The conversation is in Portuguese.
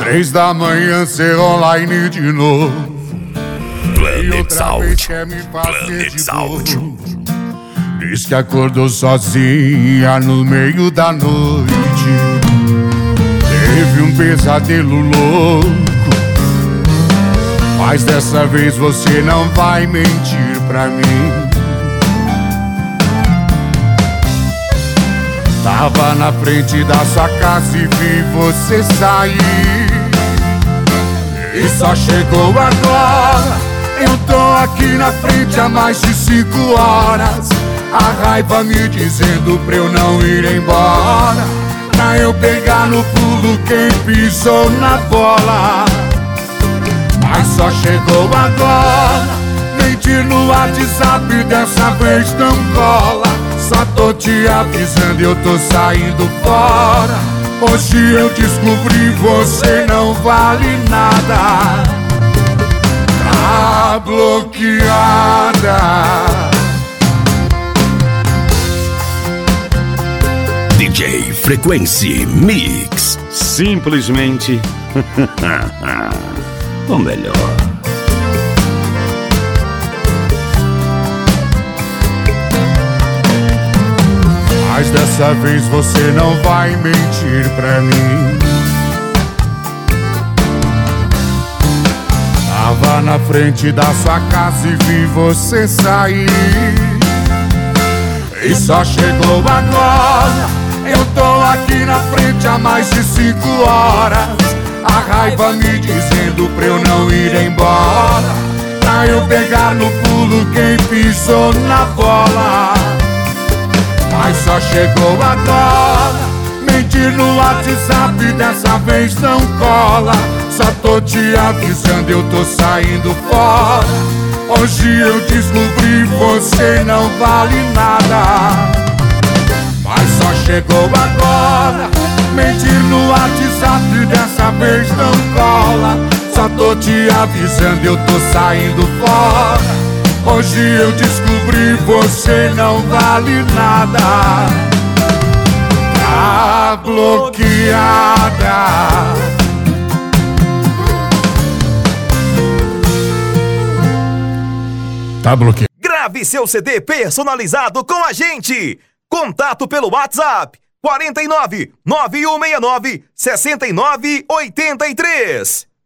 3 da manhã, cê online de novo. Planet Sound. Planet Sound. Diz que acordou sozinha no meio da noite. Teve um pesadelo louco. Mas dessa vez você não vai mentir pra mim. Tava na frente da sua casa e vi você sair. E só chegou agora. Eu tô aqui na frente há mais de 5 horas. A raiva me dizendo pra eu não ir embora, pra eu pegar no pulo quem pisou na bola. Mas só chegou agora. Mentir no WhatsApp dessa vez não cola. Só tô te avisando, eu tô saindo fora. Hoje eu descobri, você não vale nada. Tá bloqueada. DJ Frequency Mix. Simplesmente o melhor. Mas dessa vez você não vai mentir pra mim. Tava na frente da sua casa e vi você sair. E só chegou agora. Eu tô aqui na frente há mais de 5 horas. A raiva me dizendo pra eu não ir embora, pra eu pegar no pulo quem pisou na bola. Mas só chegou agora. Mentir no WhatsApp dessa vez não cola. Só tô te avisando, eu tô saindo fora. Hoje eu descobri, você não vale nada. Mas só chegou agora. Mentir no WhatsApp dessa vez não cola. Só tô te avisando, eu tô saindo fora. Hoje eu descobri, você não vale nada. Tá bloqueada. Tá bloqueado. Grave seu CD personalizado com a gente. Contato pelo WhatsApp 49 9169 6983.